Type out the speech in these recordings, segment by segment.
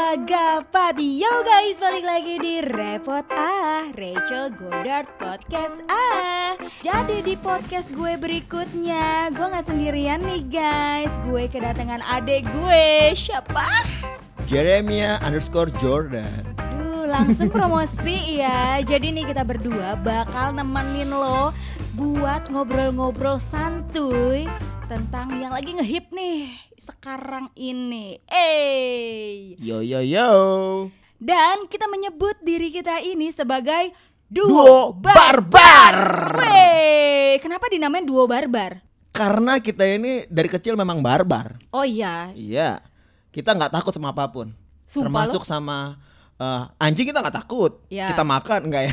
Agapati. Yo guys, balik lagi di Repot Rachel Goddard Podcast Jadi di podcast gue berikutnya, gue gak sendirian nih guys. Gue kedatangan adek gue. Siapa? Jeremia_Jordan. Langsung promosi ya. Jadi nih kita berdua bakal nemenin lo buat ngobrol-ngobrol santuy tentang yang lagi ngehip nih sekarang ini. Yo. Dan kita menyebut diri kita ini sebagai Duo Barbar. Kenapa dinamain Duo Barbar? Karena kita ini dari kecil memang barbar. Oh iya. Iya. Kita nggak takut sama apapun. Sumpah termasuk sama anjing kita nggak takut. Ya. Kita makan enggak ya?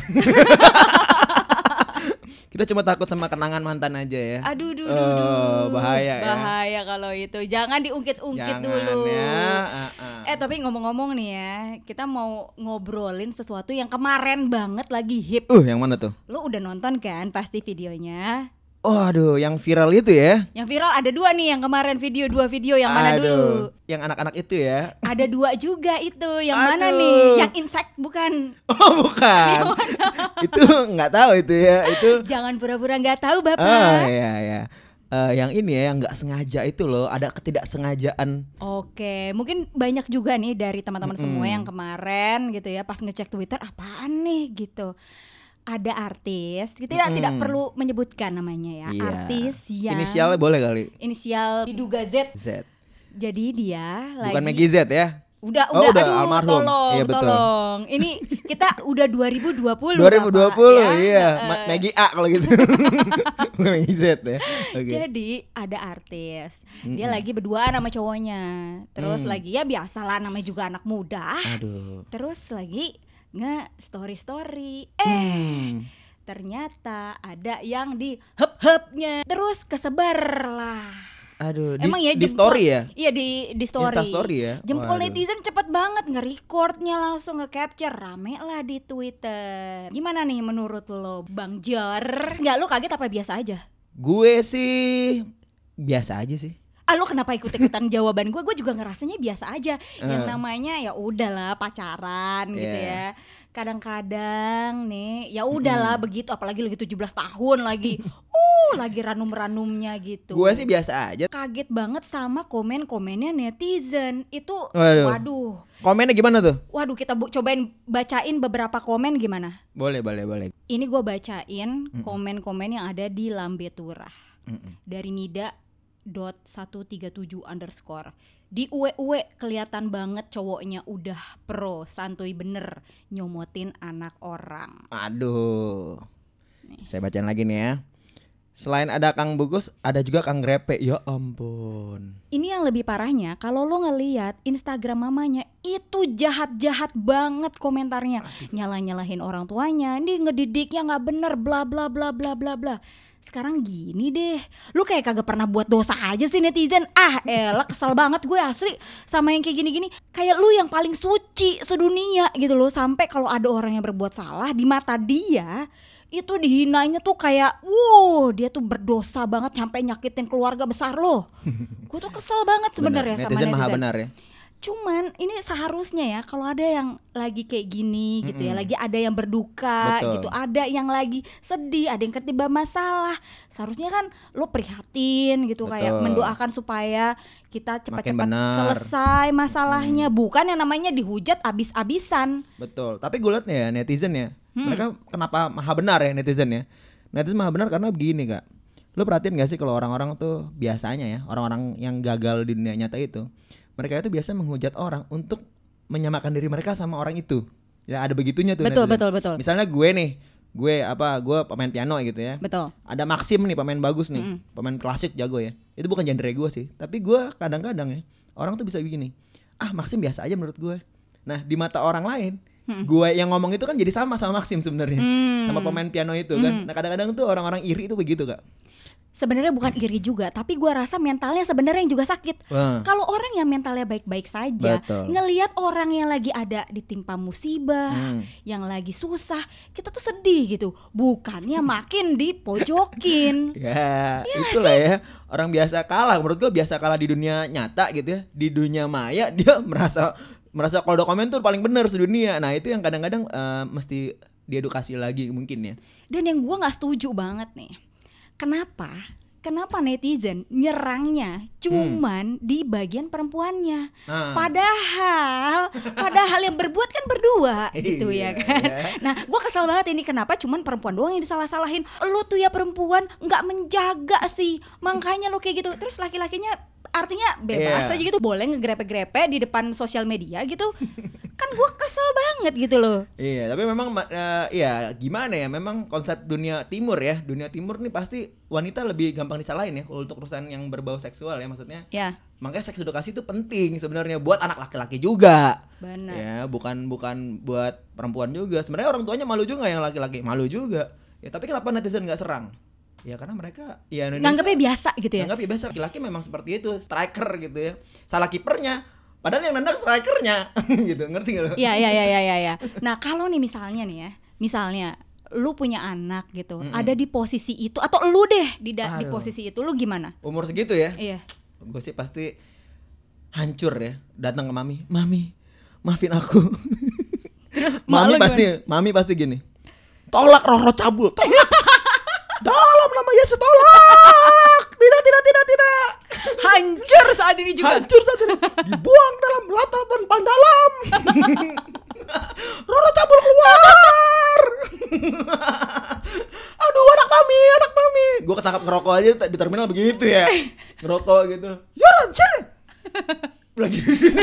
Kita cuma takut sama kenangan mantan aja ya. Aduh. Bahaya ya. Bahaya kalau itu. Jangan diungkit-ungkit dulu. Ya. Tapi ngomong-ngomong nih ya, kita mau ngobrolin sesuatu yang kemarin banget lagi hip. Yang mana tuh? Lu udah nonton kan pasti videonya? Oh aduh, yang viral itu ya? Yang viral ada dua nih yang kemarin dua video yang mana dulu? Yang anak-anak itu ya? Ada dua juga itu, yang mana nih? Yang insect bukan? Oh bukan, itu nggak tahu itu ya itu. Jangan pura-pura nggak tahu bapak. Oh iya. Yang ini ya, yang nggak sengaja itu loh, ada ketidaksengajaan. Oke, mungkin banyak juga nih dari teman-teman semua yang kemarin gitu ya, pas ngecek Twitter apaan nih gitu. Ada artis, kita tidak perlu menyebutkan namanya ya. Iya. Artis yang inisialnya boleh kali. Inisial diduga Z. Jadi dia Bukan lagi Maggie Z ya? Udah, udah aduh, almarhum. Iya, betul. Tolong. Ini kita udah 2020 2020 Bapak, iya. Maggie A kalau gitu. Bukan Maggie Z ya. Okay. Jadi ada artis, dia lagi berduaan sama cowoknya. Terus lagi ya biasalah namanya juga anak muda. Aduh. Terus lagi story. Ternyata ada yang di hep-hepnya. Terus kesebar lah. Aduh, Emang di jempol, story ya? Iya di story. Instastory ya? Jempol Waduh. netizen cepet banget nge-recordnya, langsung nge-capture. Rame lah di Twitter. Gimana nih menurut lo Bang Jar? Nggak, lo kaget apa biasa aja? Gue sih biasa aja sih. Lo kenapa ikut-ikutan jawaban gue? Gue juga ngerasanya biasa aja. Yang namanya ya udahlah pacaran gitu ya. Kadang-kadang nih ya udahlah begitu, apalagi lagi 17 tahun lagi. Lagi ranum-ranumnya gitu. Gue sih biasa aja. Kaget banget sama komen-komennya netizen. Itu waduh. Komennya gimana tuh? Waduh, kita cobain bacain beberapa komen gimana? Boleh. Ini gue bacain komen-komen yang ada di Lambe Turah. Dari Nida.137_ Di uwe kelihatan banget cowoknya udah pro, santuy bener nyomotin anak orang. Aduh. Saya bacain lagi nih ya. Selain ada Kang Bukus, ada juga Kang Grepe. Ya ampun. Ini yang lebih parahnya, kalau lo ngeliat Instagram mamanya, itu jahat-jahat banget komentarnya. Nyala-nyalahin orang tuanya, ini ngedidiknya gak bener, bla bla bla bla bla bla. Sekarang gini deh, lu kayak kagak pernah buat dosa aja sih netizen. Elah kesel banget gue asli sama yang kayak gini-gini. Kayak lu yang paling suci sedunia gitu loh. Sampai kalau ada orang yang berbuat salah di mata dia, itu dihinanya tuh kayak dia tuh berdosa banget sampai nyakitin keluarga besar lo. Gue tuh kesel banget sebenarnya sama netizen. Maha benar ya. Cuman ini seharusnya ya kalau ada yang lagi kayak gini gitu ya, lagi ada yang berduka. Betul. Gitu, ada yang lagi sedih, ada yang ketiba masalah, seharusnya kan lo prihatin gitu. Betul. Kayak mendoakan supaya kita cepat-cepat selesai masalahnya, bukan yang namanya dihujat abis-abisan. Betul, tapi gue liat ya netizen ya, mereka kenapa maha benar ya netizen ya. Netizen maha benar karena begini Kak, lo perhatiin gak sih kalau orang-orang tuh biasanya ya, orang-orang yang gagal di dunia nyata itu, mereka itu biasa menghujat orang untuk menyamakan diri mereka sama orang itu. Ya ada begitunya tuh. Betul. Misalnya gue nih, gue pemain piano gitu ya. Betul. Ada Maxim nih, pemain bagus nih, pemain klasik jago ya. Itu bukan genre gue sih, tapi gue kadang-kadang ya, orang tuh bisa begini. Maxim biasa aja menurut gue. Nah di mata orang lain, gue yang ngomong itu kan jadi sama Maxim sebenarnya, sama pemain piano itu kan. Nah kadang-kadang tuh orang-orang iri itu begitu Kak. Sebenarnya bukan iri juga, tapi gue rasa mentalnya sebenarnya yang juga sakit. Kalau orang yang mentalnya baik-baik saja, ngelihat orang yang lagi ada ditimpa musibah, yang lagi susah, kita tuh sedih gitu. Bukannya makin dipojokin. Ya itulah ya, orang biasa kalah. Menurut gue biasa kalah di dunia nyata gitu ya. Di dunia maya dia merasa merasa kalau udah komen tuh paling benar sedunia. Nah itu yang kadang-kadang mesti diedukasi lagi mungkin ya. Dan yang gue nggak setuju banget nih, Kenapa netizen nyerangnya cuman di bagian perempuannya? Padahal yang berbuat kan berdua gitu ya kan. Nah, gue kesel banget ini kenapa cuman perempuan doang yang disalah-salahin. Lu tuh ya perempuan nggak menjaga sih, makanya lu kayak gitu. Terus laki-lakinya artinya bebas aja gitu, boleh ngegrepe-grepe di depan sosial media gitu. Kan gue kesel banget gitu loh. Iya, tapi memang ya gimana ya, memang konsep dunia timur ya. Dunia timur nih pasti wanita lebih gampang disalahin ya untuk urusan yang berbau seksual ya, maksudnya. Ya. Makanya seks edukasi itu penting sebenarnya buat anak laki-laki juga. Benar. Ya, bukan buat perempuan juga. Sebenarnya orang tuanya malu juga yang laki-laki, malu juga. Ya, tapi kenapa netizen enggak serang? Ya karena mereka ya Indonesia nganggapnya biasa gitu ya. Nganggapnya biasa, laki-laki memang seperti itu, striker gitu ya. Salah kipernya, padahal yang nendang strikernya gitu, ngerti gak lo? Iya. Nah kalau nih misalnya lu punya anak gitu, ada di posisi itu, atau lu deh di posisi itu, lu gimana? Umur segitu ya? Iya. Gue sih pasti hancur ya, datang ke mami, maafin aku. Terus mami pasti gini, tolak roh cabul, tolak. Dalam nama Yesus tolak. Tidak. Hancur saat ini juga. Dibuang dalam lautan paling dalam. Roro cabul keluar. Aduh anak mami. Gue ketangkap ngerokok aja di terminal begitu ya. Ngerokok gitu. Yoran sini. Lagi di sini.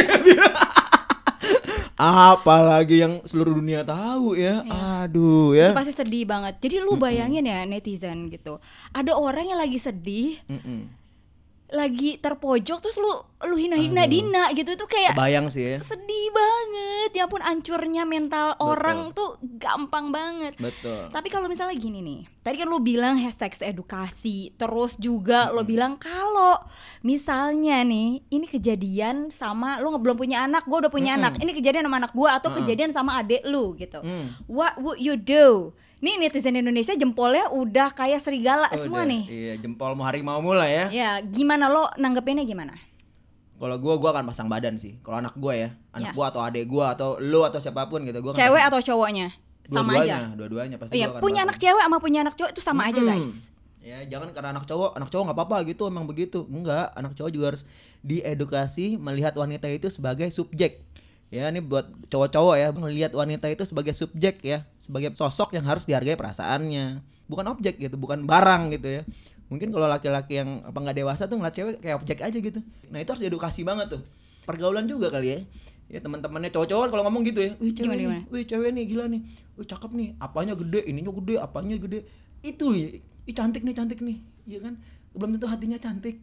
Apalagi yang seluruh dunia tahu ya. Aduh ya. Itu pasti sedih banget. Jadi lu bayangin ya netizen gitu. Ada orang yang lagi sedih, lagi terpojok, terus lu hina-hina Dina gitu, tuh kayak bayang sih ya. Sedih banget. Ya ampun, hancurnya mental orang tuh gampang banget. Betul. Tapi kalau misalnya gini nih, tadi kan lu bilang hashtag edukasi, terus juga lo bilang kalau misalnya nih ini kejadian sama lu belum punya anak, gue udah punya anak, ini kejadian sama anak gue atau kejadian sama adek lu gitu, what would you do? Nih netizen Indonesia jempolnya udah kayak serigala semua nih. Iya, jempol mau harimau mulai ya. Ya, gimana lo nanggepinnya gimana? Kalau gue akan pasang badan sih. Kalau anak gue ya, anak gue atau adek gue atau lu atau siapapun gitu, gue. Cewek atau cowoknya? Sama aja. Dua-duanya pasti. Iya, punya anak cewek sama punya anak cowok itu sama aja guys. Ya jangan karena anak cowok nggak apa-apa gitu, emang begitu. Enggak, anak cowok juga harus diedukasi melihat wanita itu sebagai subjek. Ya ini buat cowok-cowok ya, melihat wanita itu sebagai subjek ya, sebagai sosok yang harus dihargai perasaannya, bukan objek gitu, bukan barang gitu ya. Mungkin kalau laki-laki yang nggak dewasa tuh ngeliat cewek kayak objek aja gitu. Nah itu harus diedukasi banget tuh. Pergaulan juga kali ya. Ya teman-temannya cowok-cowok kalau ngomong gitu ya, wih cewek nih gila nih, wih cakep nih, apanya gede, ininya gede, apanya gede, itu ya, cantik nih, ya kan? Belum tentu hatinya cantik.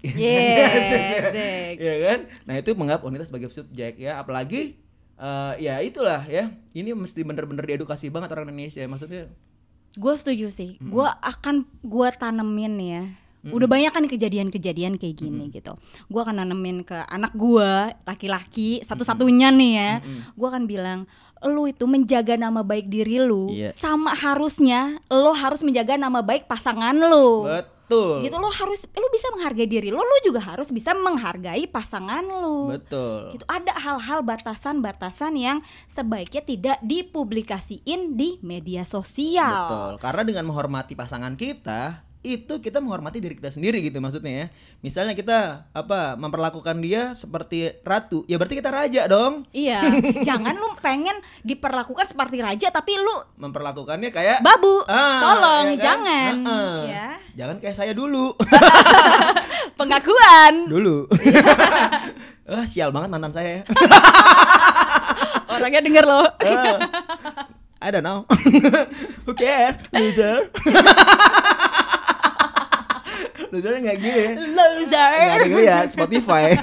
Ya kan? Nah itu menganggap wanita sebagai subjek ya, apalagi ya itulah ya, ini mesti bener-bener diedukasi banget orang Indonesia, maksudnya. Gue setuju sih, gue tanemin ya. Udah banyak kan kejadian-kejadian kayak gini gitu. Gue akan nanemin ke anak gue, laki-laki, satu-satunya nih ya. Gue akan bilang, lu itu menjaga nama baik diri lu, sama harusnya lo harus menjaga nama baik pasangan lu. Betul. Gitu, lu bisa menghargai diri lu juga harus bisa menghargai pasangan lu. Betul. Gitu, ada hal-hal batasan-batasan yang sebaiknya tidak dipublikasiin di media sosial. Betul. Karena dengan menghormati pasangan kita, itu kita menghormati diri kita sendiri gitu maksudnya ya. Misalnya kita memperlakukan dia seperti ratu, ya berarti kita raja dong. Iya. Jangan lu pengen diperlakukan seperti raja tapi lu memperlakukannya kayak babu. Tolong ya kan? Jangan. Ya. Jangan kayak saya dulu. Pengakuan dulu. Sial banget mantan saya. Orangnya denger loh. I don't know. Who cares? Loser. Losernya gak gini ya. Loser. Gak ada ngeliat Spotify.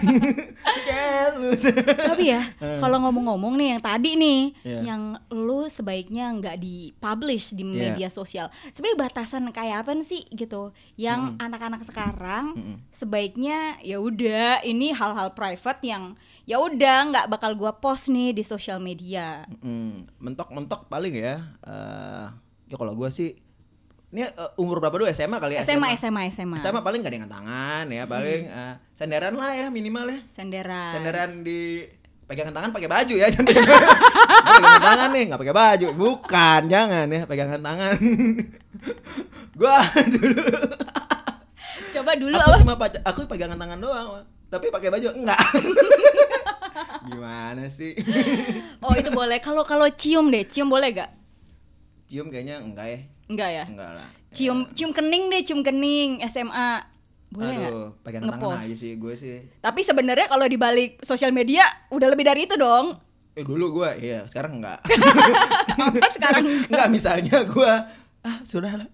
Tapi ya kalau ngomong-ngomong nih yang tadi nih, yang lu sebaiknya gak di-publish di media sosial, sebenarnya batasan kayak apa sih gitu, yang anak-anak sekarang sebaiknya ya udah ini hal-hal private yang ya udah nggak bakal gua post nih di sosial media. Mentok paling ya. Ya kalau gua sih ini umur berapa dulu, SMA kali ya? SMA paling gandengan tangan ya, paling senderan lah ya minimal ya. Senderan di pegangan tangan pakai baju ya, jangan pegangan tangan nih nggak pakai baju, bukan, jangan ya pegangan tangan. Gua dulu Coba dulu aku apa? cuma aku pegangan tangan doang, tapi pakai baju enggak. Gimana sih? Oh itu boleh. Kalau cium deh, cium boleh gak? Cium kayaknya enggak ya. Enggak ya? Enggak lah. Cium kening deh, cium kening SMA. Boleh nggak? Aduh, pegang tangan aja sih gue sih. Tapi sebenarnya kalau dibalik sosial media udah lebih dari itu dong. Dulu gue, iya, sekarang enggak. Apa sekarang? Enggak, misalnya gue, sudah lah.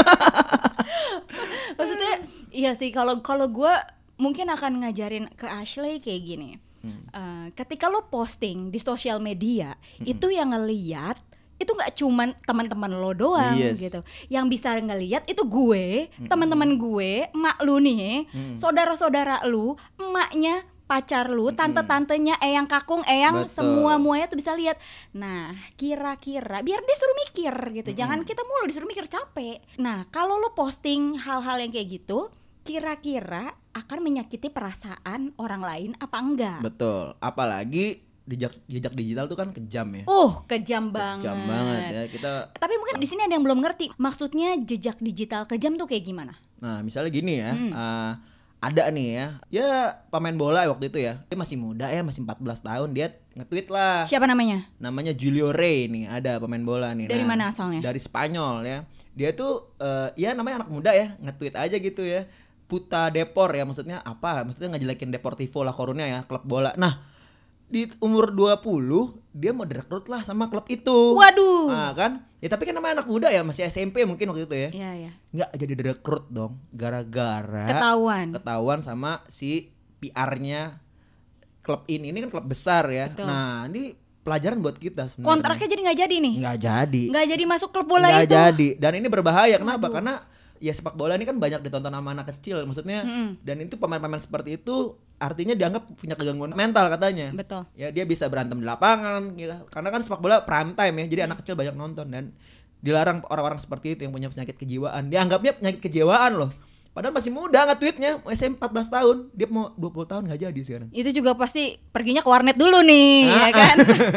Maksudnya iya sih, kalau gue mungkin akan ngajarin ke Ashley kayak gini. Ketika lo posting di sosial media, itu yang ngeliat itu nggak cuman teman-teman lo doang gitu. Yang bisa ngeliat itu gue, teman-teman gue, emak lu nih, saudara-saudara lu, emaknya, pacar lu, tante-tantenya, eyang kakung, eyang, semua-muanya tuh bisa lihat. Nah, kira-kira biar dia suruh mikir gitu. Jangan kita mulu disuruh mikir, capek. Nah, kalau lo posting hal-hal yang kayak gitu, kira-kira akan menyakiti perasaan orang lain apa enggak? Betul. Apalagi jejak digital tuh kan kejam ya. Kejam banget. Kejam banget ya kita. Tapi mungkin di sini ada yang belum ngerti. Maksudnya jejak digital kejam tuh kayak gimana? Nah, misalnya gini ya. Ada nih ya pemain bola waktu itu ya. Dia masih muda ya, masih 14 tahun, dia nge-tweet lah. Siapa namanya? Namanya Julio Rey nih, ada pemain bola nih. Dari mana asalnya? Dari Spanyol ya. Dia tuh ya namanya anak muda ya, nge-tweet aja gitu ya. Puta Depor ya, maksudnya apa? Maksudnya ngejelekin Deportivo La Coruña ya, klub bola. Nah, di umur 20 dia mau direkrut lah sama klub itu. Waduh. Nah, kan? Ya tapi kan namanya anak muda ya, masih SMP mungkin waktu itu ya. Iya, iya. Nggak jadi direkrut dong, gara-gara ketahuan sama si PR-nya klub ini. Ini kan klub besar ya. Betul. Nah, ini pelajaran buat kita sebenarnya. Kontraknya jadi nggak jadi nih? Nggak jadi masuk klub bola nggak itu? jadi. Dan ini berbahaya, kenapa? Karena ya sepak bola ini kan banyak ditonton sama anak kecil, maksudnya. Dan itu pemain-pemain seperti itu artinya dianggap punya kegangguan mental katanya. Betul. Ya dia bisa berantem di lapangan gitu. Karena kan sepak bola prime time ya, jadi anak kecil banyak nonton. Dan dilarang orang-orang seperti itu yang punya penyakit kejiwaan. Dianggapnya penyakit kejiwaan loh. Padahal masih muda nge-tweetnya, SMP 14 tahun. Dia mau 20 tahun gak jadi sekarang. Itu juga pasti perginya ke warnet dulu nih, ya kan?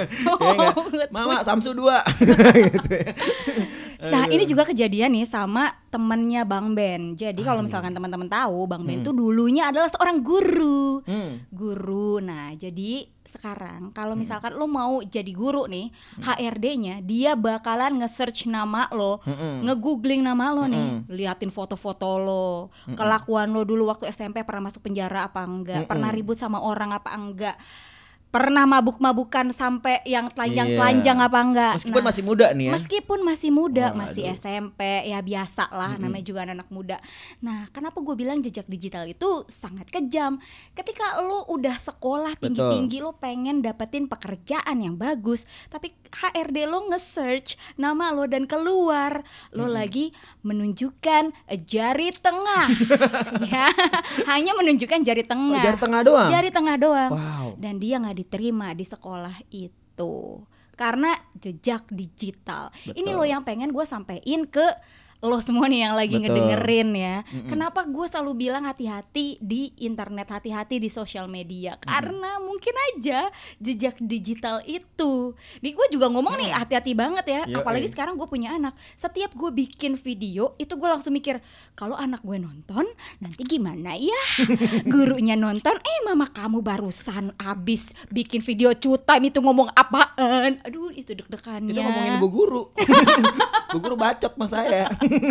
Mama Samsu 2. Gitu ya. Nah ini juga kejadian nih sama temennya Bang Ben. Jadi kalau misalkan teman-teman tahu, Bang Ben tuh dulunya adalah seorang guru. Guru. Nah jadi sekarang kalau misalkan lo mau jadi guru nih, HRD-nya dia bakalan nge-search nama lo, nge-googling nama lo nih, liatin foto-foto lo, kelakuan lo dulu waktu SMP, pernah masuk penjara apa enggak, pernah ribut sama orang apa enggak, pernah mabuk-mabukan sampai yang telanjang-telanjang apa enggak. Meskipun masih muda nih ya. Meskipun masih muda, masih SMP, ya biasa lah, namanya juga anak muda. Nah, kenapa gue bilang jejak digital itu sangat kejam? Ketika lo udah sekolah tinggi-tinggi, lo pengen dapetin pekerjaan yang bagus, tapi HRD lo nge-search nama lo dan keluar lo lagi menunjukkan jari tengah. Ya, hanya menunjukkan jari tengah. Jari tengah doang? Jari tengah doang. Wow. Dan dia gak diterima di sekolah itu karena jejak digital. Ini lo yang pengen gue sampein ke lo semua nih yang lagi ngedengerin ya. Kenapa gue selalu bilang hati-hati di internet, hati-hati di sosial media, karena mungkin aja jejak digital itu. Nih gue juga ngomong nih hati-hati banget ya. Apalagi sekarang gue punya anak. Setiap gue bikin video itu gue langsung mikir, kalau anak gue nonton nanti gimana ya? Gurunya nonton, mama kamu barusan abis bikin video cutam itu ngomong apaan? Aduh itu deg-degannya. Itu ngomongin Bu Guru. Bu Guru bacot sama saya.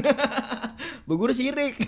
Bu Guru sirik.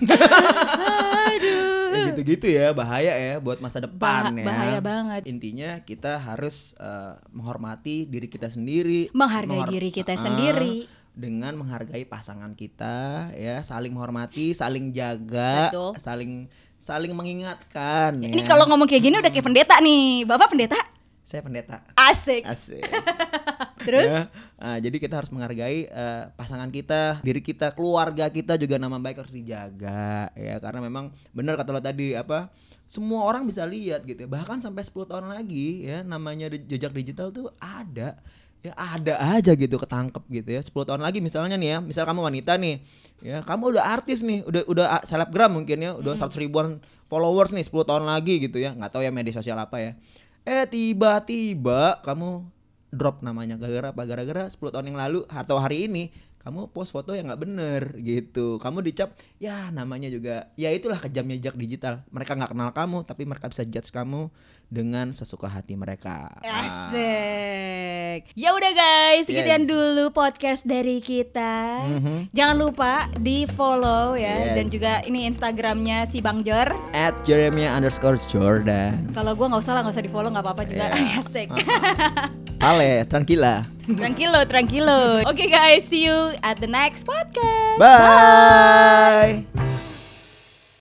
Aduh. Ya gitu-gitu ya, bahaya ya buat masa depan ya. Bahaya banget. Intinya kita harus menghormati diri kita sendiri, menghargai diri kita sendiri. Dengan menghargai pasangan kita ya, saling menghormati, saling jaga, saling mengingatkan. Ini kalau ngomong kayak gini udah kayak pendeta nih. Bapak pendeta? Saya pendeta. Asik. Terus? Ya, jadi kita harus menghargai pasangan kita, diri kita, keluarga kita juga, nama baik harus dijaga ya, karena memang benar kata lo tadi semua orang bisa lihat gitu ya. Bahkan sampai 10 tahun lagi ya, namanya jejak digital tuh ada aja gitu, ketangkep gitu ya. 10 tahun lagi misalnya nih ya, misal kamu wanita nih ya, kamu udah artis nih, udah selebgram mungkin ya, udah 100 ribuan followers nih 10 tahun lagi gitu ya, nggak tahu ya media sosial apa ya. Tiba-tiba kamu drop namanya gara-gara apa? Gara-gara 10 tahun yang lalu atau hari ini kamu post foto yang nggak bener gitu. Kamu dicap ya namanya juga ya itulah kejamnya jejak digital. Mereka nggak kenal kamu tapi mereka bisa judge kamu dengan sesuka hati mereka. Asik. Ya udah guys, sekian dulu podcast dari kita. Jangan lupa di follow ya, dan juga ini Instagramnya si Bang Jor @jeremia_jordan. Kalau gue nggak usah di follow nggak apa-apa juga. Asik. Vale, tranquila. Tranquilo. Okay guys, see you at the next podcast. Bye.